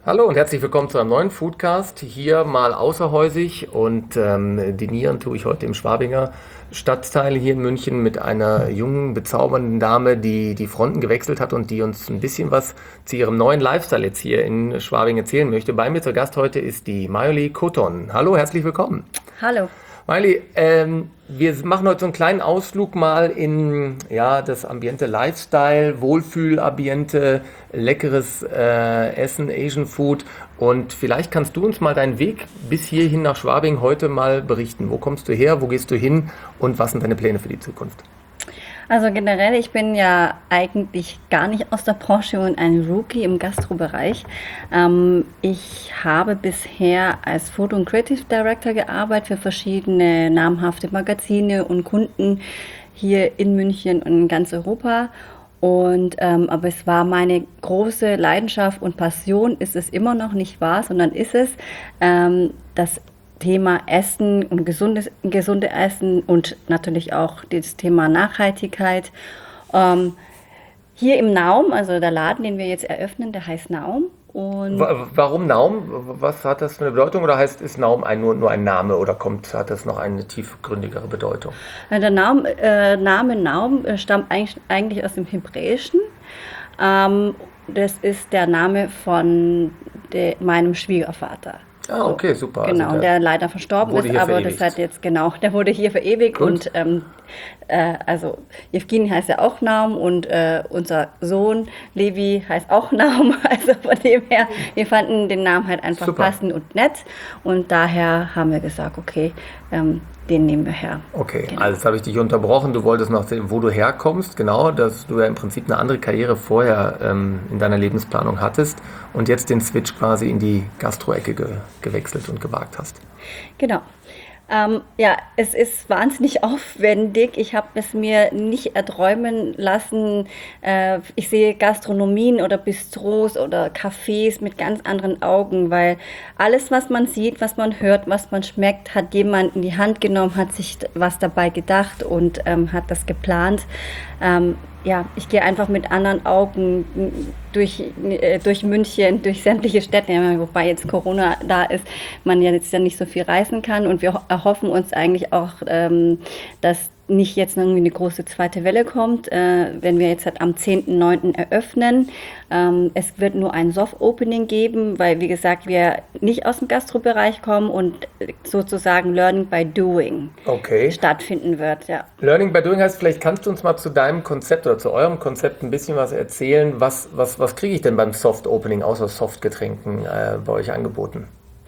Hallo und herzlich willkommen zu einem neuen Foodcast. Hier mal außerhäusig und dinieren tue ich heute im Schwabinger Stadtteil hier in München mit einer jungen, bezaubernden Dame, die die Fronten gewechselt hat und die uns ein bisschen was zu ihrem neuen Lifestyle jetzt hier in Schwabing erzählen möchte. Bei mir zu Gast heute ist die Mayoli Koton. Hallo, herzlich willkommen. Hallo. Mayoli, wir machen heute so einen kleinen Ausflug mal in das Ambiente Lifestyle, Wohlfühlambiente, leckeres Essen, Asian Food. Und vielleicht kannst du uns mal deinen Weg bis hierhin nach Schwabing heute mal berichten. Wo kommst du her, wo gehst du hin und was sind deine Pläne für die Zukunft? Also generell, ich bin ja eigentlich gar nicht aus der Branche und ein Rookie im Gastrobereich. Ich habe bisher als Foto- und Creative Director gearbeitet für verschiedene namhafte Magazine und Kunden hier in München und in ganz Europa. Aber es war meine große Leidenschaft und Passion, ist es immer noch nicht wahr, sondern ist es, das Thema Essen und gesunde Essen und natürlich auch das Thema Nachhaltigkeit. Hier im Naum, also der Laden, den wir jetzt eröffnen, der heißt Naum. Und Warum Naum? Was hat das für eine Bedeutung? Oder ist Naum nur ein Name oder hat das noch eine tiefgründigere Bedeutung? der Name Naum stammt eigentlich aus dem Hebräischen. Das ist der Name von meinem Schwiegervater. Ah, okay, super. Genau, Also der leider verstorben wurde ist, hier aber verewigt. das hat jetzt der wurde hier verewigt Gut. und also Evgeny heißt ja auch Naum und unser Sohn Levi heißt auch Naum, also von dem her, wir fanden den Namen halt einfach Super. passend und nett und daher haben wir gesagt, okay, den nehmen wir her. Okay, Genau. also jetzt habe ich dich unterbrochen. Du wolltest noch sehen, wo du herkommst. Genau, dass du ja im Prinzip eine andere Karriere vorher in deiner Lebensplanung hattest und jetzt den Switch quasi in die Gastro-Ecke gewechselt und gewagt hast. Genau. Es ist wahnsinnig aufwendig. Ich habe es mir nicht erträumen lassen. Ich sehe Gastronomien oder Bistros oder Cafés mit ganz anderen Augen, weil alles, was man sieht, was man hört, was man schmeckt, hat jemand in die Hand genommen, hat sich was dabei gedacht und hat das geplant. Ich gehe einfach mit anderen Augen durch München, durch sämtliche Städte, wobei jetzt Corona da ist, man ja jetzt ja nicht so viel reisen kann und wir erhoffen uns eigentlich auch, dass nicht jetzt irgendwie eine große zweite Welle kommt, wenn wir jetzt halt am 10.9. eröffnen. Es wird nur ein Soft-Opening geben, weil, wie gesagt, wir nicht aus dem Gastrobereich kommen und sozusagen Learning by Doing Okay. stattfinden wird, ja. Learning by Doing heißt, vielleicht kannst du uns mal zu deinem Konzept oder zu eurem Konzept ein bisschen was erzählen. Was kriege ich denn beim Soft Opening außer Softgetränken bei euch angeboten?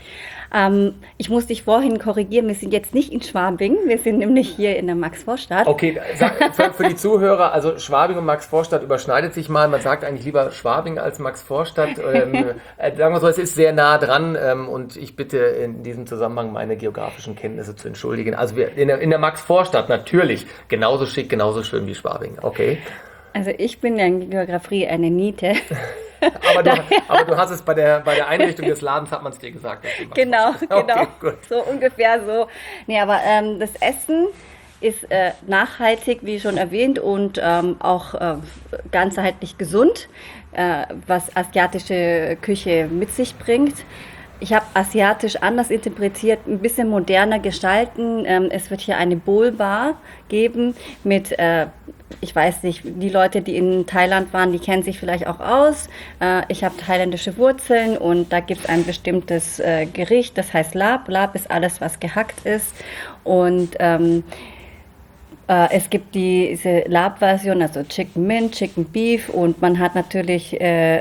Ich muss dich vorhin korrigieren, wir sind jetzt nicht in Schwabing, wir sind nämlich hier in der Max-Vorstadt. Okay, für die Zuhörer, also Schwabing und Max-Vorstadt überschneidet sich mal. Man sagt eigentlich lieber Schwabing als Max-Vorstadt. Sagen wir so, es ist sehr nah dran und ich bitte in diesem Zusammenhang meine geografischen Kenntnisse zu entschuldigen. Also wir in der Max-Vorstadt natürlich genauso schick, genauso schön wie Schwabing. Okay. Also ich bin ja in Geografie eine Niete. Aber du hast es bei der Einrichtung des Ladens, hat man es dir gesagt. dass die Genau, Max-Vorstadt- genau, Okay, gut. so ungefähr so. Nee, aber das Essen ist nachhaltig, wie schon erwähnt, und auch ganzheitlich gesund, was asiatische Küche mit sich bringt. Ich habe asiatisch anders interpretiert, ein bisschen moderner gestalten. Es wird hier eine Bowl-Bar geben mit, ich weiß nicht, die Leute, die in Thailand waren, die kennen sich vielleicht auch aus. Ich habe thailändische Wurzeln und da gibt es ein bestimmtes Gericht, das heißt Lap. Lap ist alles, was gehackt ist. Und es gibt diese Lap-Version, also Chicken Mint, Chicken Beef und man hat natürlich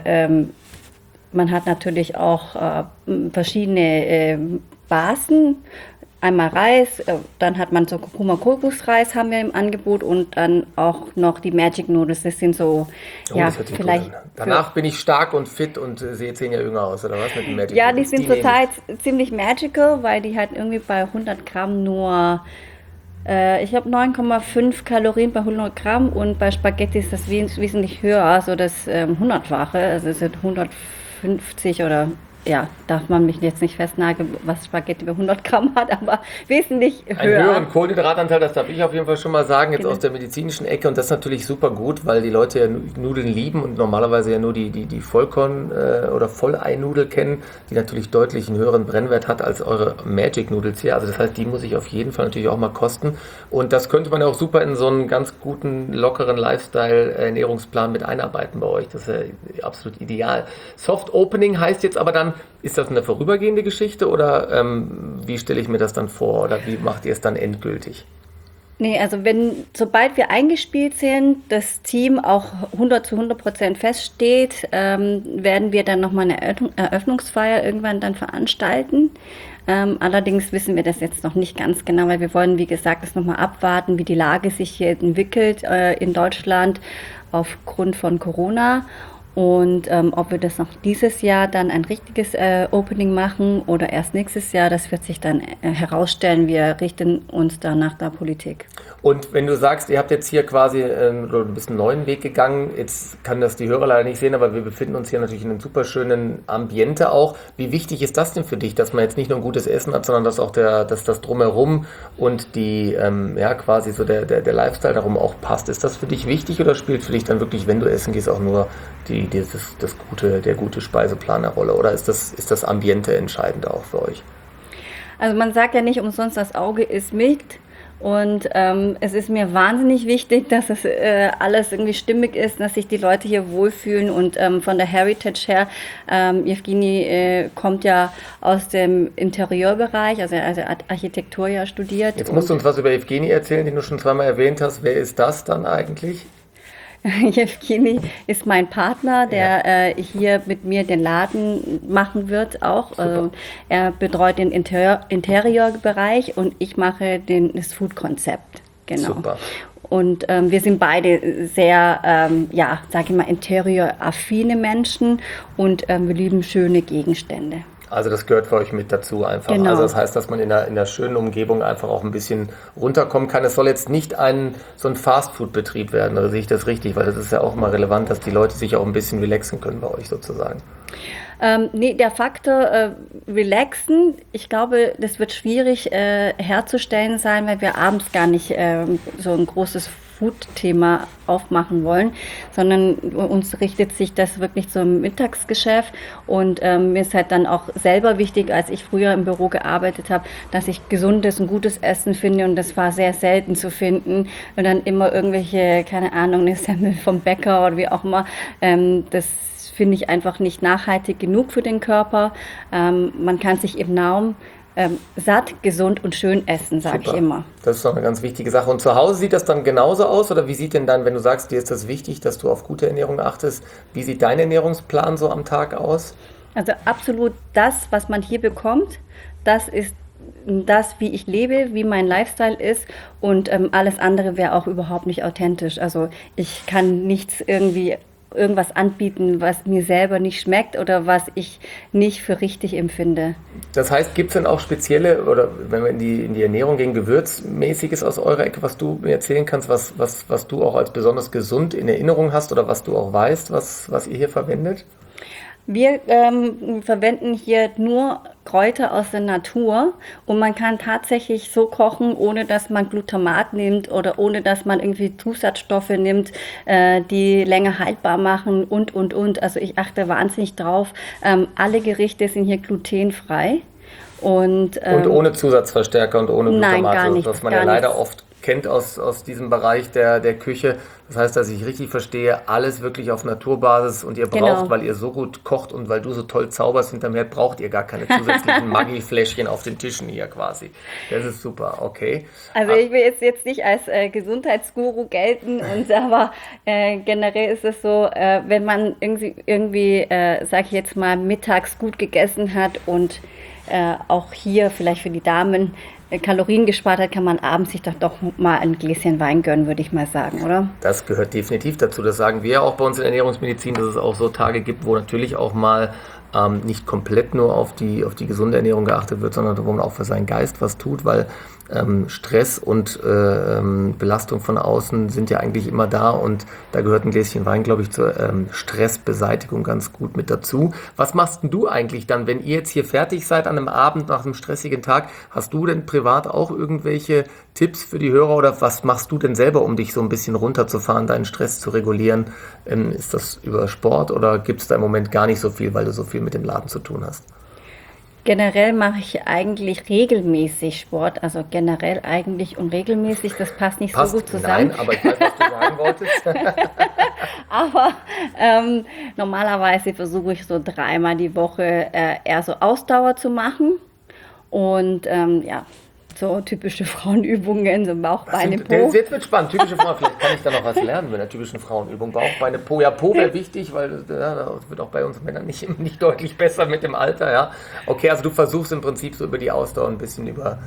auch verschiedene Basen. Einmal Reis, dann hat man so Kurkuma-Kokosreis haben wir im Angebot und dann auch noch die Magic Noodles. Das sind so, Oh, das hört sich gut an. Danach bin ich stark und fit und sehe 10 Jahre jünger aus, oder was mit dem Magic ja, die Noodles? sind nehme total ziemlich magical, weil die halt irgendwie bei 100 Gramm nur, ich habe 9,5 Kalorien bei 100 Gramm und bei Spaghetti ist das wesentlich höher, also das 100-fache, also es sind 150 oder ja, darf man mich jetzt nicht festnageln, was Spaghetti bei 100 Gramm hat, aber wesentlich höher. Einen höheren Kohlenhydratanteil, das darf ich auf jeden Fall schon mal sagen, jetzt aus der medizinischen Ecke. Und das ist natürlich super gut, weil die Leute ja Nudeln lieben und normalerweise ja nur die Vollkorn- oder Volleinnudel kennen, die natürlich deutlich einen höheren Brennwert hat als eure Magic-Nudels hier. Also das heißt, die muss ich auf jeden Fall natürlich auch mal kosten. Und das könnte man ja auch super in so einen ganz guten, lockeren Lifestyle-Ernährungsplan mit einarbeiten bei euch. Das ist ja absolut ideal. Soft Opening heißt jetzt aber dann, ist das eine vorübergehende Geschichte oder wie stelle ich mir das dann vor oder wie macht ihr es dann endgültig? Nee, also sobald wir eingespielt sind, das Team auch 100% feststeht, werden wir dann nochmal eine Eröffnungsfeier irgendwann dann veranstalten. Allerdings wissen wir das jetzt noch nicht ganz genau, weil wir wollen, wie gesagt, das nochmal abwarten, wie die Lage sich hier entwickelt in Deutschland aufgrund von Corona. Und ob wir das noch dieses Jahr dann ein richtiges Opening machen oder erst nächstes Jahr, das wird sich dann herausstellen. Wir richten uns da nach der Politik. Und wenn du sagst, ihr habt jetzt hier quasi du bist einen neuen Weg gegangen, jetzt kann das die Hörer leider nicht sehen, aber wir befinden uns hier natürlich in einem super schönen Ambiente auch. Wie wichtig ist das denn für dich, dass man jetzt nicht nur ein gutes Essen hat, sondern dass auch dass das Drumherum und die quasi so der Lifestyle darum auch passt? Ist das für dich wichtig oder spielt für dich dann wirklich, wenn du essen gehst, auch nur der gute Speiseplan eine Rolle? Oder ist das Ambiente entscheidend auch für euch? Also man sagt ja nicht umsonst, das Auge ist mit. Und es ist mir wahnsinnig wichtig, dass es alles irgendwie stimmig ist, dass sich die Leute hier wohlfühlen. Und von der Heritage her, Evgeny kommt ja aus dem Interieurbereich, also er hat Architektur ja studiert. Jetzt musst du uns was über Evgeny erzählen, den du schon zweimal erwähnt hast. Wer ist das dann eigentlich? Evgeny ist mein Partner, der hier mit mir den Laden machen wird auch. Er betreut den Interiorbereich und ich mache das Food-Konzept. Genau. Super. Und wir sind beide sehr, sage ich mal, interioraffine Menschen und wir lieben schöne Gegenstände. Also das gehört für euch mit dazu einfach. Genau. Also das heißt, dass man in einer schönen Umgebung einfach auch ein bisschen runterkommen kann. Es soll jetzt nicht so ein Fastfood-Betrieb werden, oder sehe ich das richtig? Weil das ist ja auch immer relevant, dass die Leute sich auch ein bisschen relaxen können bei euch sozusagen. Nee, der Faktor relaxen, ich glaube, das wird schwierig herzustellen sein, weil wir abends gar nicht so ein großes Food-Thema aufmachen wollen, sondern uns richtet sich das wirklich zum Mittagsgeschäft und mir ist halt dann auch selber wichtig, als ich früher im Büro gearbeitet habe, dass ich gesundes und gutes Essen finde und das war sehr selten zu finden und dann immer irgendwelche, keine Ahnung, eine Semmel vom Bäcker oder wie auch immer, das finde ich einfach nicht nachhaltig genug für den Körper. Man kann sich im Naum satt, gesund und schön essen, sage ich immer. Das ist doch eine ganz wichtige Sache. Und zu Hause sieht das dann genauso aus? Oder wie sieht denn dann, wenn du sagst, dir ist das wichtig, dass du auf gute Ernährung achtest, wie sieht dein Ernährungsplan so am Tag aus? Also absolut das, was man hier bekommt, das ist das, wie ich lebe, wie mein Lifestyle ist und alles andere wäre auch überhaupt nicht authentisch. Also ich kann irgendwas anbieten, was mir selber nicht schmeckt oder was ich nicht für richtig empfinde. Das heißt, gibt es denn auch spezielle, oder wenn wir in die Ernährung gehen, Gewürzmäßiges aus eurer Ecke, was du mir erzählen kannst, was du auch als besonders gesund in Erinnerung hast oder was du auch weißt, was ihr hier verwendet? Wir verwenden hier nur Kräuter aus der Natur und man kann tatsächlich so kochen, ohne dass man Glutamat nimmt oder ohne dass man irgendwie Zusatzstoffe nimmt, die länger haltbar machen und. Also ich achte wahnsinnig drauf. Alle Gerichte sind hier glutenfrei. Und ohne Zusatzverstärker und ohne Glutamat, nein, gar nicht, was man ja leider oft kennt aus diesem Bereich der Küche. Das heißt, dass ich richtig verstehe, alles wirklich auf Naturbasis und ihr braucht, weil ihr so gut kocht und weil du so toll zauberst hinterm Herd, braucht ihr gar keine zusätzlichen Maggi-Fläschchen auf den Tischen hier quasi. Das ist super, okay. Also ich will jetzt nicht als Gesundheitsguru gelten, aber generell ist es so, wenn man irgendwie sag ich jetzt mal, mittags gut gegessen hat und auch hier vielleicht für die Damen Kalorien gespart hat, kann man abends sich doch mal ein Gläschen Wein gönnen, würde ich mal sagen, oder? Das gehört definitiv dazu. Das sagen wir ja auch bei uns in der Ernährungsmedizin, dass es auch so Tage gibt, wo natürlich auch mal nicht komplett nur auf die gesunde Ernährung geachtet wird, sondern wo man auch für seinen Geist was tut, weil Stress und Belastung von außen sind ja eigentlich immer da und da gehört ein Gläschen Wein, glaube ich, zur Stressbeseitigung ganz gut mit dazu. Was machst denn du eigentlich dann, wenn ihr jetzt hier fertig seid an einem Abend nach einem stressigen Tag? Hast du denn privat auch irgendwelche Tipps für die Hörer oder was machst du denn selber, um dich so ein bisschen runterzufahren, deinen Stress zu regulieren? Ist das über Sport oder gibt es da im Moment gar nicht so viel, weil du so viel mit dem Laden zu tun hast? Generell mache ich eigentlich regelmäßig Sport, also generell eigentlich und regelmäßig, das passt nicht Passt? so gut zusammen. Nein, aber ich weiß, was du sagen wolltest. Aber normalerweise versuche ich so dreimal die Woche eher so Ausdauer zu machen und ja, so typische Frauenübungen, so Bauch, Beine, Po. Jetzt wird spannend. Typische Frauen, vielleicht kann ich da noch was lernen mit einer typischen Frauenübung. Bauch, Beine, Po. Ja, Po wäre wichtig, weil das wird auch bei uns Männern nicht deutlich besser mit dem Alter. Ja. Okay, also du versuchst im Prinzip so über die Ausdauer ein bisschen über...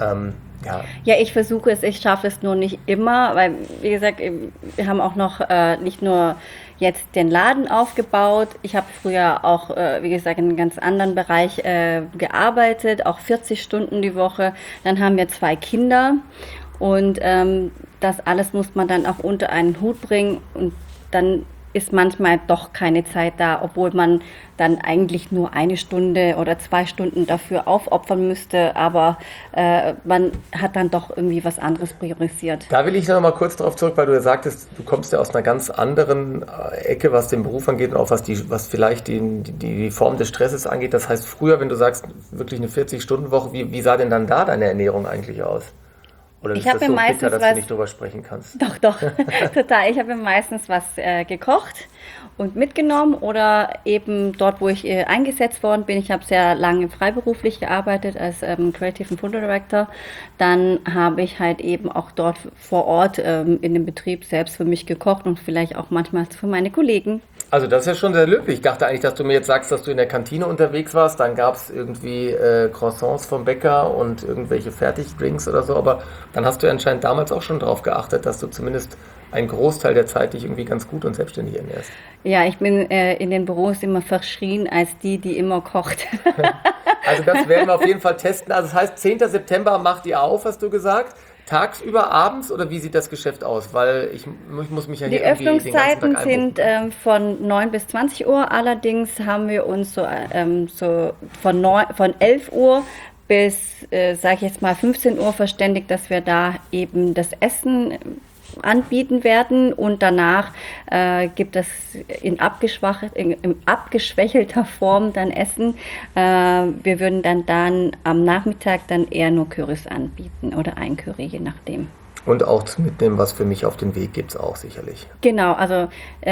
ja. Ja, ich versuche es, ich schaffe es nur nicht immer, weil, wie gesagt, wir haben auch noch nicht nur jetzt den Laden aufgebaut. Ich habe früher auch, wie gesagt, in einem ganz anderen Bereich gearbeitet, auch 40 Stunden die Woche. Dann haben wir 2 Kinder und das alles muss man dann auch unter einen Hut bringen und dann ist manchmal doch keine Zeit da, obwohl man dann eigentlich nur 1 Stunde oder 2 Stunden dafür aufopfern müsste, aber man hat dann doch irgendwie was anderes priorisiert. Da will ich noch mal kurz darauf zurück, weil du ja sagtest, du kommst ja aus einer ganz anderen Ecke, was den Beruf angeht und auch was vielleicht die Form des Stresses angeht. Das heißt, früher, wenn du sagst, wirklich eine 40-Stunden-Woche, wie sah denn dann da deine Ernährung eigentlich aus? Oder ist das so bitter, dass du nicht drüber sprechen kannst? Doch, total. Ich habe mir meistens was gekocht und mitgenommen oder eben dort, wo ich eingesetzt worden bin. Ich habe sehr lange freiberuflich gearbeitet als Creative and Food Director. Dann habe ich halt eben auch dort vor Ort in dem Betrieb selbst für mich gekocht und vielleicht auch manchmal für meine Kollegen. Also das ist ja schon sehr löblich. Ich dachte eigentlich, dass du mir jetzt sagst, dass du in der Kantine unterwegs warst. Dann gab es irgendwie Croissants vom Bäcker und irgendwelche Fertigdrinks oder so. Aber dann hast du anscheinend damals auch schon darauf geachtet, dass du zumindest einen Großteil der Zeit dich irgendwie ganz gut und selbstständig ernährst. Ja, ich bin in den Büros immer verschrien als die immer kocht. Also das werden wir auf jeden Fall testen. Also das heißt, 10. September macht ihr auf, hast du gesagt. Tagsüber, abends oder wie sieht das Geschäft aus? Weil ich muss mich ja hier irgendwie den ganzen Tag einbuchen. Die Öffnungszeiten sind von 9 bis 20 Uhr. Allerdings haben wir uns so von 11 Uhr bis, sage ich jetzt mal, 15 Uhr verständigt, dass wir da eben das Essen anbieten werden und danach gibt es in abgeschwächelter Form dann Essen. Wir würden dann am Nachmittag dann eher nur Currys anbieten oder ein Curry, je nachdem. Und auch mitnehmen, was für mich auf den Weg gibt es auch sicherlich. Genau, also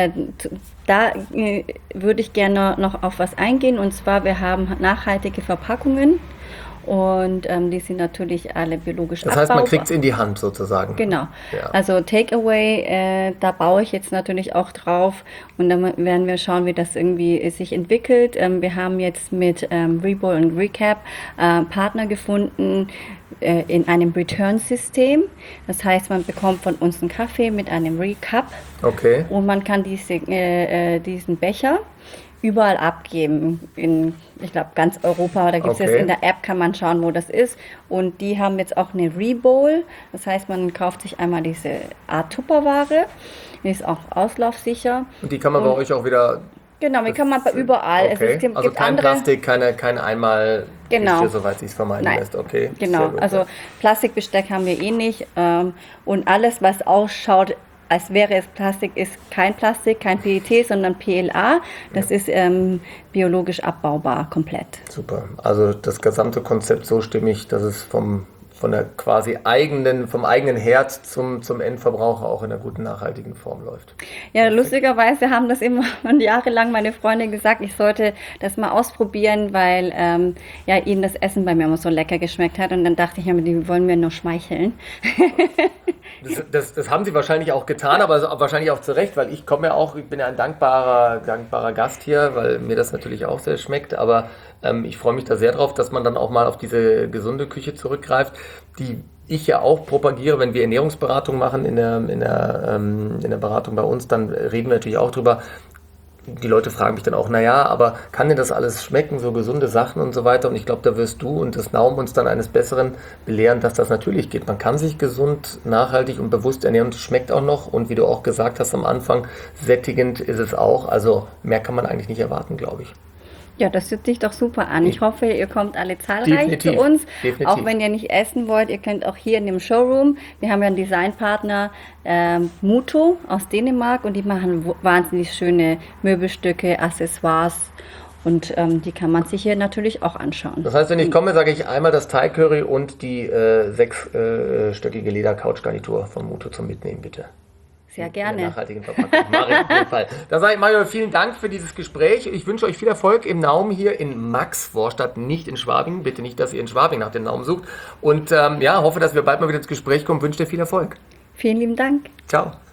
da würde ich gerne noch auf was eingehen und zwar, wir haben nachhaltige Verpackungen. Und die sind natürlich alle biologisch abbaubar. Das heißt, man kriegt es in die Hand sozusagen. Genau. Ja. Also Takeaway, da baue ich jetzt natürlich auch drauf. Und dann werden wir schauen, wie das irgendwie sich entwickelt. Wir haben jetzt mit Rebowl und Recap Partner gefunden in einem Return-System. Das heißt, man bekommt von uns einen Kaffee mit einem Recap. Okay. Und man kann diesen Becher überall abgeben, in, ich glaube, ganz Europa. Da gibt es jetzt in der App, kann man schauen, wo das ist. Und die haben jetzt auch eine Rebowl. Das heißt, man kauft sich einmal diese Art Tupperware. Die ist auch auslaufsicher. Und die kann man bei euch auch wieder... Genau, die kann man überall. Okay. Es gibt also kein andere, Plastik, keine einmal... Genau. Soweit sich vermeiden lässt. Okay. Genau, also Plastikbesteck haben wir eh nicht. Und alles, was ausschaut, als wäre es Plastik, ist kein Plastik, kein PET, sondern PLA. Das ist biologisch abbaubar komplett. Super. Also das gesamte Konzept so stimmig, dass es vom eigenen Herd zum Endverbraucher auch in einer guten, nachhaltigen Form läuft. Ja, lustigerweise haben das immer jahrelang meine Freunde gesagt, ich sollte das mal ausprobieren, weil ihnen das Essen bei mir immer so lecker geschmeckt hat. Und dann dachte ich, die wollen mir nur schmeicheln. Das haben sie wahrscheinlich auch getan, aber wahrscheinlich auch zu Recht, weil ich bin ja ein dankbarer Gast hier, weil mir das natürlich auch sehr schmeckt, aber ich freue mich da sehr drauf, dass man dann auch mal auf diese gesunde Küche zurückgreift, die ich ja auch propagiere, wenn wir Ernährungsberatung machen in der Beratung bei uns, dann reden wir natürlich auch drüber. die Leute fragen mich dann auch, naja, aber kann dir das alles schmecken, so gesunde Sachen und so weiter? Und ich glaube, da wirst du und das Naum uns dann eines Besseren belehren, dass das natürlich geht. Man kann sich gesund, nachhaltig und bewusst ernähren und es schmeckt auch noch. Und wie du auch gesagt hast am Anfang, sättigend ist es auch. Also mehr kann man eigentlich nicht erwarten, glaube ich. Ja, das hört sich doch super an. Ich hoffe, ihr kommt alle zahlreich Definitiv, zu uns. definitiv. Auch wenn ihr nicht essen wollt, ihr könnt auch hier in dem Showroom. Wir haben ja einen Designpartner, Muto aus Dänemark, und die machen wahnsinnig schöne Möbelstücke, Accessoires, und die kann man sich hier natürlich auch anschauen. Das heißt, wenn ich komme, sage ich einmal das Thai Curry und die sechsstöckige Leder-Couch-Garnitur von Muto zum Mitnehmen, bitte. Sehr In der gerne. nachhaltigen Verpackung. Mach ich auf jeden Fall. Dann sage ich Mario, vielen Dank für dieses Gespräch. Ich wünsche euch viel Erfolg im Naum hier in Maxvorstadt, nicht in Schwabing. Bitte nicht, dass ihr in Schwabing nach dem Naum sucht. Und ja, hoffe, dass wir bald mal wieder ins Gespräch kommen. Wünsche dir viel Erfolg. Vielen lieben Dank. Ciao.